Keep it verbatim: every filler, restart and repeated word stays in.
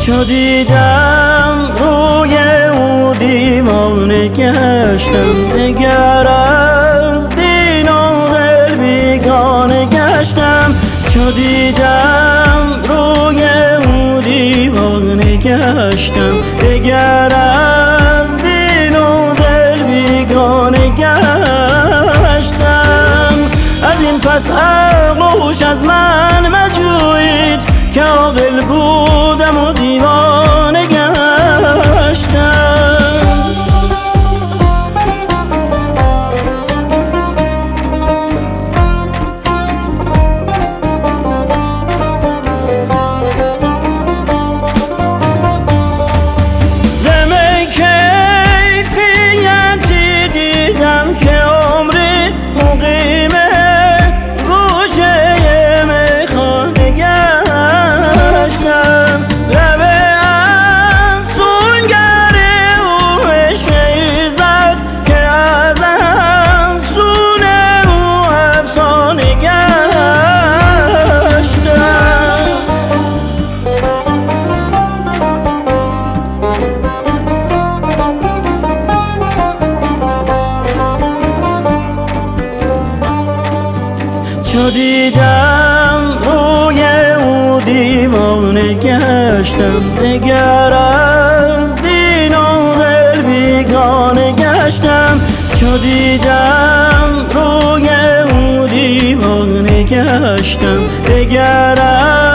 چو دیدم روی او دیوانه گشتم، دگر از دین و دل بیگانه گشتم. چو دیدم روی او دیوانه گشتم، دگر از دین و دل بیگانه گشتم. از این پس عقل و هوش از من مجویید که عاقل بودم و دیوانه گشتم. زمه کیفیتی دیدم که عمری مقیمه گوشه میخانه گشتم. لب افسونگری او عشقی زد که از افسون او افسانه گشتم. چو دیدم روی او دیوانه گشتم، دگر از دین و دل بیگانه گشتم. چو دیدم روی او دیوانه گشتم، دگر